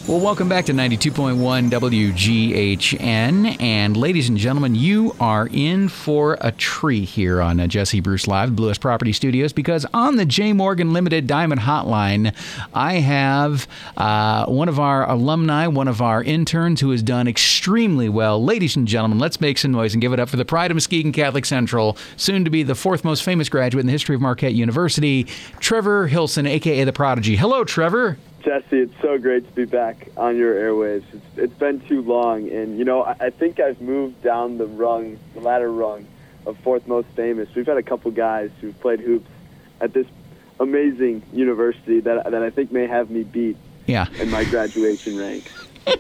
Well, welcome back to 92.1 WGHN. And ladies and gentlemen, you are in for a treat here on Jesse Bruce Live, Blue West Property Studios, because on the J. Morgan Limited Diamond Hotline, I have one of our alumni, one of our interns who has done extremely well. Ladies and gentlemen, let's make some noise and give it up for the pride of Muskegon Catholic Central, soon to be the fourth most famous graduate in the history of Marquette University, Trevor Hilson, a.k.a. The Prodigy. Hello, Trevor. Jesse, it's so great to be back on your airwaves. It's been too long, and, you know, I think I've moved down the ladder rung of fourth most famous. We've had a couple guys who've played hoops at this amazing university that I think may have me beat in my graduation ranks.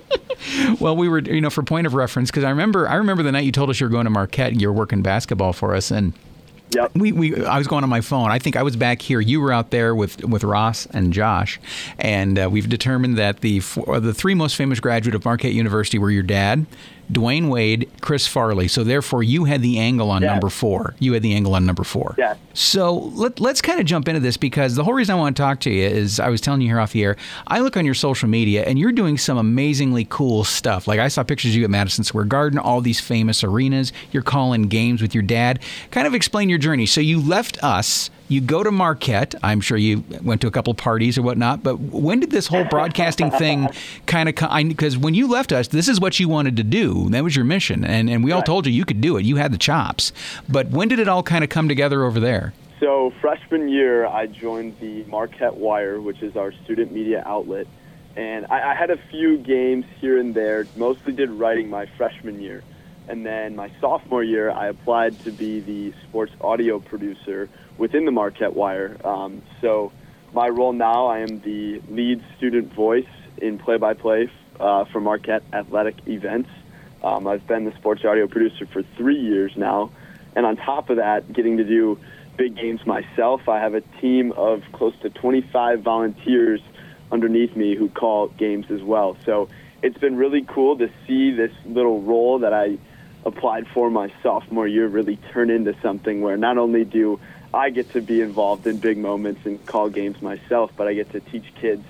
Well, we were, for point of reference, because I remember the night you told us you were going to Marquette and you were working basketball for us, and yep. I was going on my phone. I think I was back here. You were out there with Ross and Josh, and we've determined that the three most famous graduate of Marquette University were your dad, Dwayne Wade, Chris Farley. So therefore, you had the angle on number 4. You had the angle on number 4. Yeah. So let's kind of jump into this, because the whole reason I want to talk to you is, I was telling you here off the air, I look on your social media and you're doing some amazingly cool stuff. Like, I saw pictures of you at Madison Square Garden, all these famous arenas. You're calling games with your dad. Kind of explain your journey. So you left us. You go to Marquette. I'm sure you went to a couple parties or whatnot, but when did this whole broadcasting thing kind of come? Because when you left us, this is what you wanted to do. That was your mission, and we all told you could do it. You had the chops. But when did it all kind of come together over there? So freshman year, I joined the Marquette Wire, which is our student media outlet, and I had a few games here and there, mostly did writing my freshman year. And then my sophomore year, I applied to be the sports audio producer within the Marquette Wire. So my role now, I am the lead student voice in play-by-play for Marquette athletic events. I've been the sports audio producer for 3 years now. And on top of that, getting to do big games myself, I have a team of close to 25 volunteers underneath me who call games as well. So it's been really cool to see this little role that I applied for my sophomore year really turn into something where not only do I get to be involved in big moments and call games myself, but I get to teach kids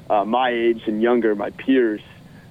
my age and younger, my peers,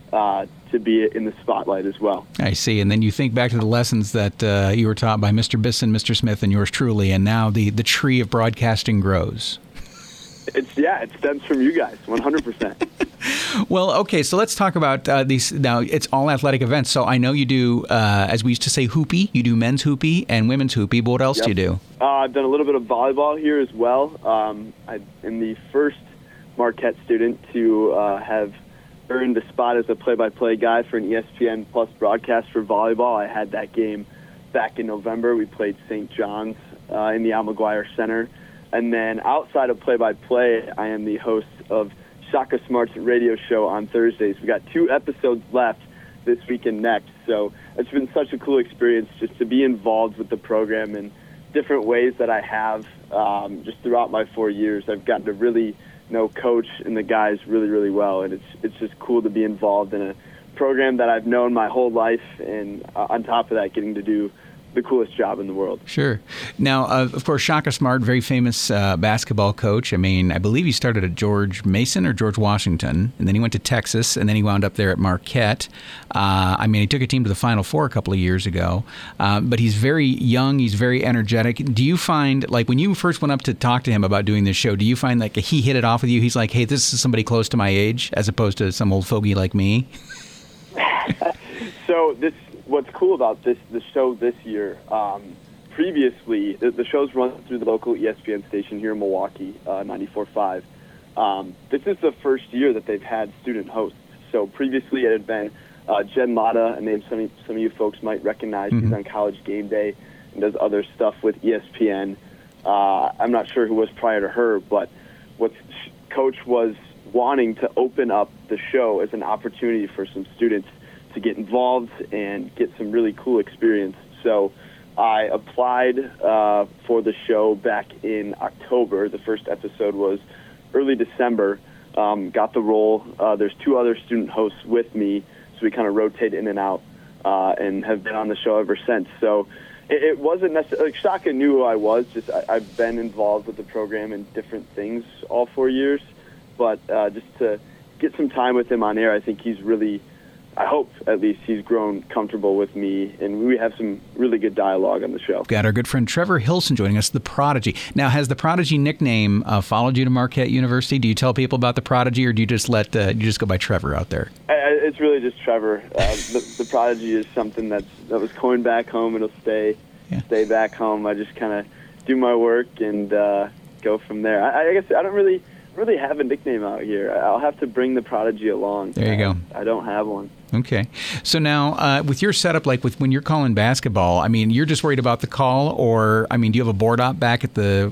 to be in the spotlight as well. I see. And then you think back to the lessons that you were taught by Mr. Bisson, Mr. Smith, and yours truly, and now the tree of broadcasting grows. It stems from you guys, 100%. Well, okay, so let's talk about these. Now, it's all athletic events, so I know you do, as we used to say, hoopy. You do men's hoopy and women's hoopy, but what else do you do? I've done a little bit of volleyball here as well. I'm the first Marquette student to have earned a spot as a play-by-play guy for an ESPN Plus broadcast for volleyball. I had that game back in November. We played St. John's in the Al McGuire Center. And then outside of play-by-play, I am the host of Shaka Smart's radio show on Thursdays. We've got 2 episodes left this week and next. So it's been such a cool experience just to be involved with the program in different ways that I have just throughout my 4 years. I've gotten to really know Coach and the guys really, really well. And it's just cool to be involved in a program that I've known my whole life. And on top of that, getting to do the coolest job in the world. Sure. Now, of course, Shaka Smart, very famous basketball coach. I mean, I believe he started at George Mason or George Washington, and then he went to Texas, and then he wound up there at Marquette. He took a team to the Final Four a couple of years ago, but he's very young. He's very energetic. Do you find, like, when you first went up to talk to him about doing this show, do you find like he hit it off with you? He's like, hey, this is somebody close to my age, as opposed to some old fogey like me? So what's cool about the show this year, previously, the show's run through the local ESPN station here in Milwaukee, 94.5. This is the first year that they've had student hosts. So previously it had been Jen Latta, a name some of you folks might recognize. Mm-hmm. She's on College Game Day and does other stuff with ESPN. I'm not sure who was prior to her, but Coach was wanting to open up the show as an opportunity for some students to get involved and get some really cool experience. So I applied for the show back in October. The first episode was early December. Got the role. There's 2 other student hosts with me, so we kind of rotate in and out and have been on the show ever since. So it wasn't necessarily, like, Shaka knew who I was. Just I've been involved with the program in different things all 4 years. But just to get some time with him on air, I think he's really, I hope at least, he's grown comfortable with me, and we have some really good dialogue on the show. Got our good friend Trevor Hilson joining us, the Prodigy. Now, has the Prodigy nickname followed you to Marquette University? Do you tell people about the Prodigy, or do you just let you just go by Trevor out there? It's really just Trevor. The Prodigy is something that was coined back home. It'll stay back home. I just kind of do my work and go from there. I guess I don't really have a nickname out here. I'll have to bring the Prodigy along. There you go. I don't have one. Okay. So now, with your setup, like when you're calling basketball, I mean, you're just worried about the call, or I mean, do you have a board op back at the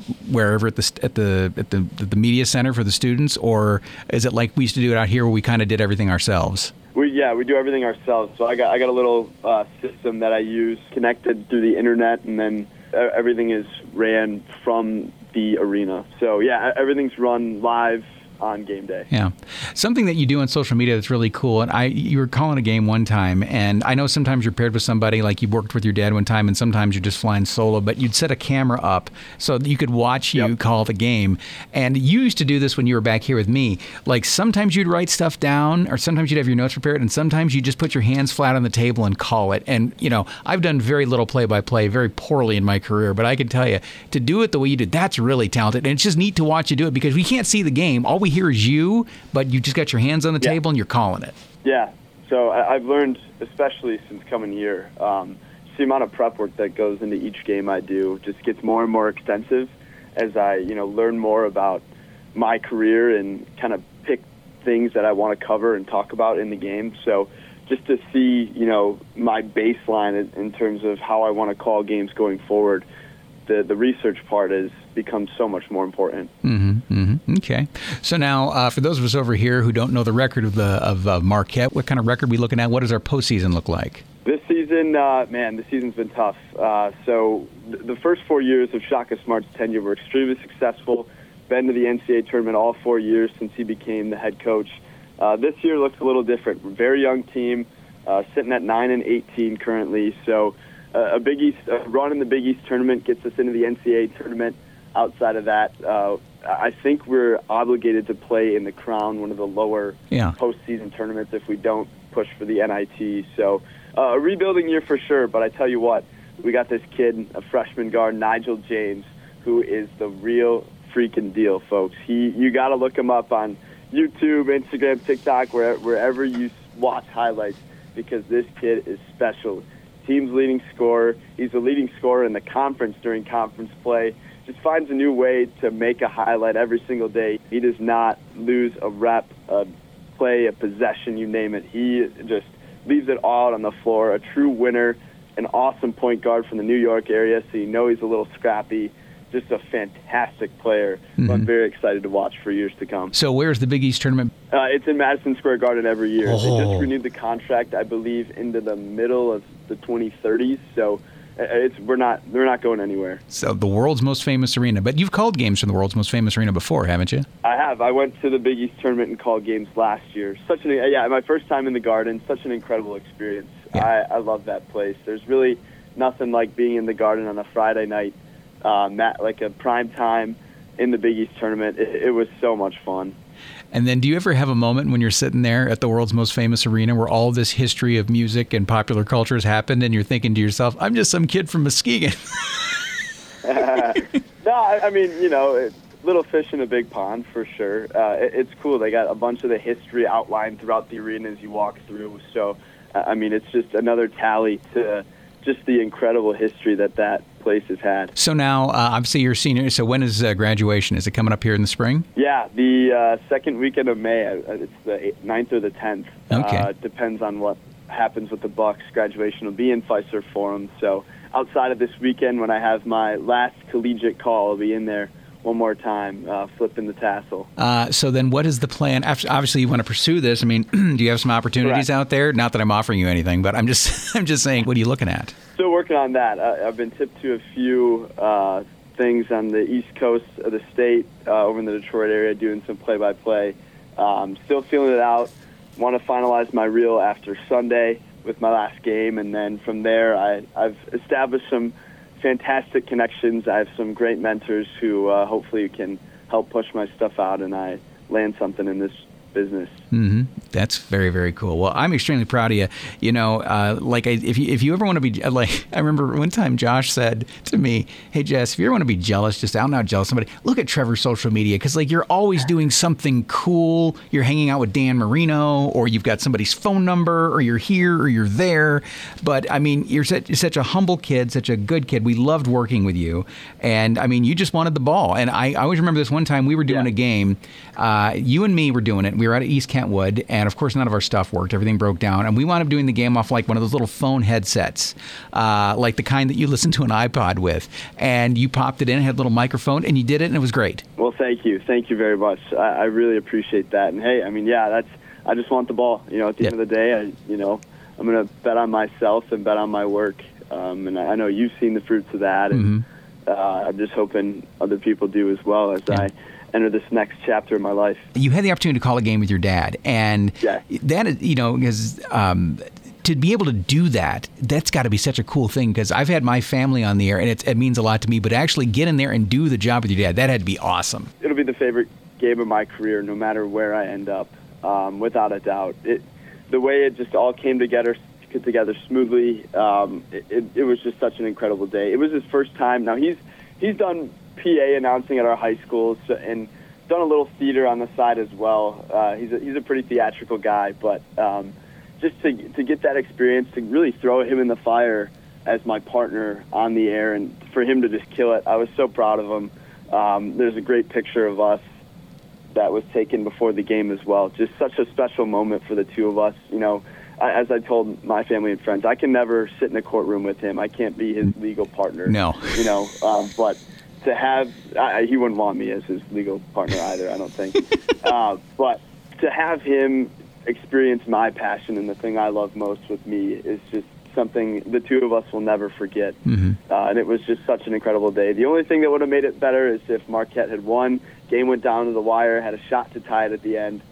media center for the students, or is it like we used to do it out here where we kind of did everything ourselves? We do everything ourselves. So I got a little system that I use connected through the internet, and then everything is ran from the arena. So yeah, everything's run live on game day. Yeah. Something that you do on social media that's really cool, and you were calling a game one time, and I know sometimes you're paired with somebody, like you worked with your dad one time, and sometimes you're just flying solo, but you'd set a camera up so that you could watch you call the game. And you used to do this when you were back here with me. Like sometimes you'd write stuff down, or sometimes you'd have your notes prepared, and sometimes you just put your hands flat on the table and call it. And, you know, I've done very little play-by-play, very poorly in my career, but I can tell you, to do it the way you did, that's really talented. And it's just neat to watch you do it because we can't see the game. All we hear is you, but you just got your hands on the table and you're calling it. Yeah. So I've learned, especially since coming here, the amount of prep work that goes into each game I do just gets more and more extensive as I, learn more about my career and kind of pick things that I want to cover and talk about in the game. So just to see, my baseline in terms of how I want to call games going forward, the research part has become so much more important. Okay. So now, for those of us over here who don't know the record of Marquette, what kind of record are we looking at? What does our postseason look like? This season, this season's been tough. So the first 4 years of Shaka Smart's tenure were extremely successful. Been to the NCAA tournament all 4 years since he became the head coach. This year looks a little different. We're a very young team, sitting at 9-18 currently. So a Big East run in the Big East tournament gets us into the NCAA tournament. Outside of that, I think we're obligated to play in the Crown, one of the lower postseason tournaments, if we don't push for the NIT. So a rebuilding year for sure, but I tell you what, we got this kid, a freshman guard, Nigel James, who is the real freaking deal, folks. You got to look him up on YouTube, Instagram, TikTok, wherever you watch highlights, because this kid is special. Team's leading scorer. He's the leading scorer in the conference during conference play. Just finds a new way to make a highlight every single day. He does not lose a rep, a play, a possession, you name it. He just leaves it all out on the floor. A true winner, an awesome point guard from the New York area, so you know he's a little scrappy. Just a fantastic player. I'm very excited to watch for years to come. So where's the Big East tournament? It's in Madison Square Garden every year. They just renewed the contract, I believe, into the middle of the 2030s. So they're not going anywhere. So the world's most famous arena. But you've called games from the world's most famous arena before, haven't you? I have. I went to the Big East tournament and called games last year. My first time in the Garden. Such an incredible experience. Yeah. I love that place. There's really nothing like being in the Garden on a Friday night, like a prime time in the Big East tournament. It was so much fun. And then do you ever have a moment when you're sitting there at the world's most famous arena where all this history of music and popular culture has happened and you're thinking to yourself, I'm just some kid from Muskegon? No, I mean, little fish in a big pond for sure. It's cool. They got a bunch of the history outlined throughout the arena as you walk through. So, it's just another tally to just the incredible history that place has had. So now, obviously, you're a senior. So when is graduation? Is it coming up here in the spring? Yeah, the second weekend of May. It's the 9th or the 10th. Okay. Depends on what happens with the Bucks. Graduation will be in Fiserv Forum. So outside of this weekend, when I have my last collegiate call, I'll be in there one more time, flipping the tassel. So then what is the plan? Obviously, you want to pursue this. I mean, do you have some opportunities out there? Not that I'm offering you anything, but I'm just saying, what are you looking at? Still working on that. I've been tipped to a few things on the East Coast of the state, over in the Detroit area, doing some play-by-play. Still feeling it out. Want to finalize my reel after Sunday with my last game, and then from there, I've established some fantastic connections. I have some great mentors who hopefully can help push my stuff out, and I land something in this business. Mm-hmm. That's very, very cool. Well, I'm extremely proud of you. You know, if you ever want to be like, I remember one time Josh said to me, "Hey Jess, if you ever want to be jealous, just out and out jealous somebody, look at Trevor's social media because like you're always doing something cool. You're hanging out with Dan Marino, or you've got somebody's phone number, or you're here, or you're there. But I mean, you're such a humble kid, such a good kid. We loved working with you, and I mean, you just wanted the ball. And I always remember this one time we were doing a game. You and me were doing it. We were at East Kentwood, and of course none of our stuff worked. Everything broke down, and we wound up doing the game off like one of those little phone headsets, like the kind that you listen to an iPod with. And you popped it in, had a little microphone, and you did it, and it was great. Well, thank you very much. I really appreciate that. And hey, I mean, yeah, I just want the ball. You know, at the end of the day, I'm going to bet on myself and bet on my work. And I know you've seen the fruits of that, and I'm just hoping other people do as well as I enter this next chapter of my life. You had the opportunity to call a game with your dad, and that is, because to be able to do that, that's got to be such a cool thing, because I've had my family on the air, and it means a lot to me, but actually get in there and do the job with your dad, that had to be awesome. It'll be the favorite game of my career, no matter where I end up, without a doubt. The way it just all came together smoothly, it was just such an incredible day. It was his first time. Now, he's done PA announcing at our high schools and done a little theater on the side as well. He's a pretty theatrical guy, but just to get that experience, to really throw him in the fire as my partner on the air, and for him to just kill it, I was so proud of him. There's a great picture of us that was taken before the game as well. Just such a special moment for the two of us. You know, as I told my family and friends, I can never sit in a courtroom with him. I can't be his legal partner. No. You know, but to have, he wouldn't want me as his legal partner either, I don't think. But to have him experience my passion and the thing I love most with me is just something the two of us will never forget. And it was just such an incredible day. The only thing that would have made it better is if Marquette had won, game went down to the wire, had a shot to tie it at the end.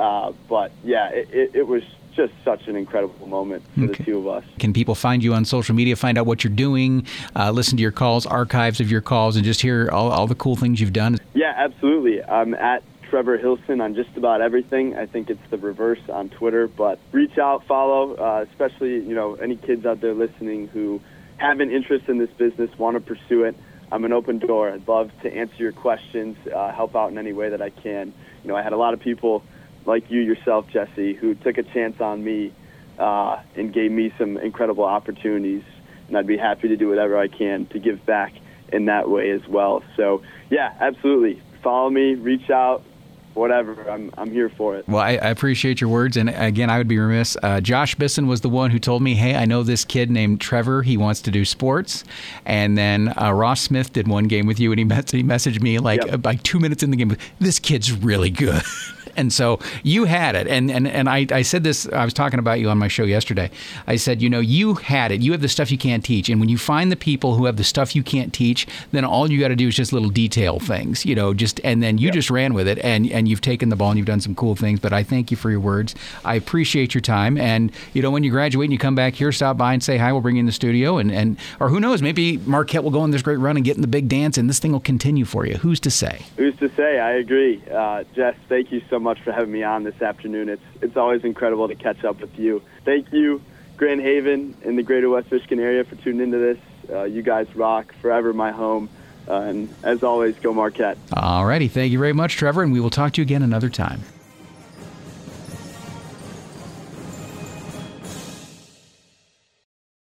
But yeah, it was just such an incredible moment for the two of us. Can people find you on social media, find out what you're doing, listen to your calls, archives of your calls, and just hear all the cool things you've done? Yeah, absolutely. I'm at Trevor Hilson on just about everything. I think it's the reverse on Twitter, but reach out, follow, especially, any kids out there listening who have an interest in this business, want to pursue it. I'm an open door. I'd love to answer your questions, help out in any way that I can. I had a lot of people like you yourself, Jesse, who took a chance on me and gave me some incredible opportunities, and I'd be happy to do whatever I can to give back in that way as well. So, yeah, absolutely. Follow me, reach out, whatever. I'm here for it. Well, I appreciate your words. And again, I would be remiss. Josh Bisson was the one who told me, hey, I know this kid named Trevor. He wants to do sports. And then Ross Smith did one game with you, and he messaged me like 2 minutes in the game. This kid's really good. And so you had it. And I said this, I was talking about you on my show yesterday. I said, you had it. You have the stuff you can't teach. And when you find the people who have the stuff you can't teach, then all you got to do is just little detail things, and then you just ran with it, and you've taken the ball and you've done some cool things. But I thank you for your words. I appreciate your time. And, when you graduate and you come back here, stop by and say hi. We'll bring you in the studio. Or who knows, maybe Marquette will go on this great run and get in the big dance, and this thing will continue for you. Who's to say? Who's to say? I agree. Jess, thank you so much for having me on this afternoon. It's always incredible to catch up with you. Thank you, Grand Haven and the greater West Michigan area, for tuning into this. You guys rock. Forever my home. And as always, go Marquette. All righty. Thank you very much, Trevor, and we will talk to you again another time.